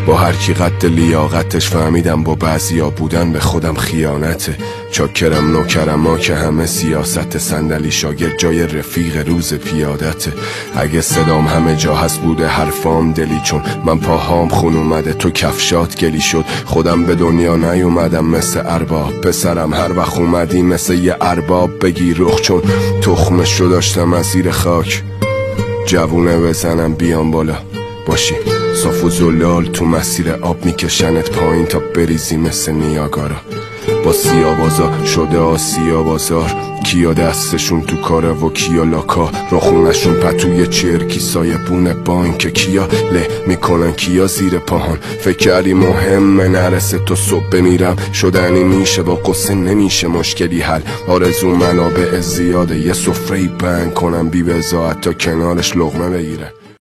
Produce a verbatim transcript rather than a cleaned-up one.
با هر کی قد لیاقتش، فهمیدم با بعضیا بودن به خودم خیانته. چاکرم نوکرم ما که همه سیاست، صندلی شاگرد جای رفیق روز پیادته. اگه صدام همه جا هست بوده حرفام دلی، چون من پاهام خون اومده تو کفشات گلی شد. خودم به دنیا نیومدم مثل ارباب، پسرم هر وقت اومدی مثل یه ارباب بگی رخ، چون تخمش رو داشتم از زیر خاک. جوونه بزنم بیام بالا باشی صاف و زلال، تو مسیر آب میکشنت پایین تا بریزی مثل نیاگارا. با سیابازا شده آسیا بازار، کیا دستشون تو کاره و کیا لاکا، رو خونشون پتوی چرکی سایه بونه بانک، کیا له میکنن کیا زیر پاهان. فکر کردی مهمه نرسه تو صبح بمیرم، شدنی میشه با قصه نمیشه مشکلی حل. آرزو منابع زیاده یه سفره بند کنم بی بضاعت تا کنارش لقمه بگیرن.